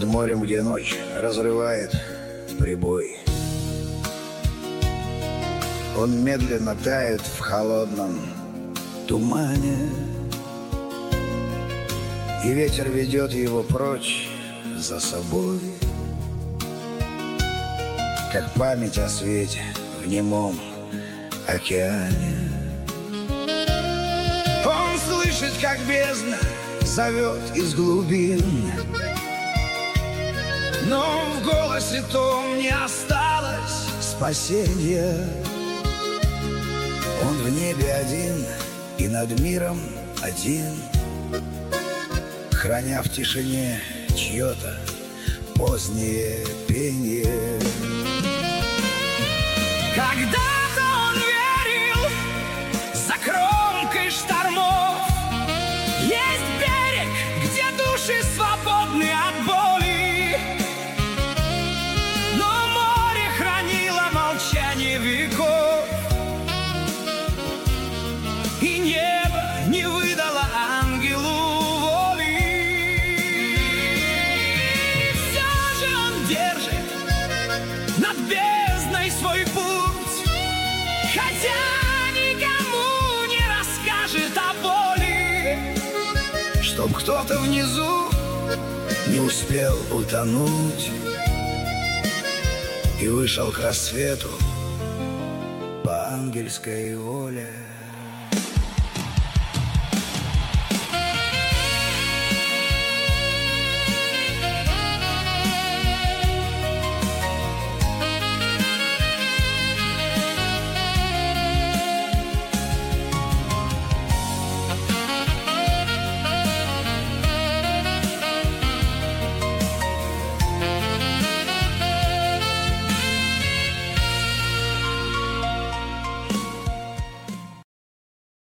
над морем, где ночь разрывает прибой. Он медленно тает в холодном тумане, и ветер ведет его прочь за собой, как память о свете в немом океане. Он слышит, как бездна зовет из глубин, но в голосе том не осталось спасения. Он в небе один и над миром один, храня в тишине чье-то позднее пение. Когда-то он верил, за кромкой штормов есть берег, где души свободны от боли. Но море хранило молчание веков, и небо не выдало ангелу воли. И все же он держит над бездной свой путь, хотя никому не расскажет о боли, Чтоб кто-то внизу не успел утонуть и вышел к рассвету по ангельской воле.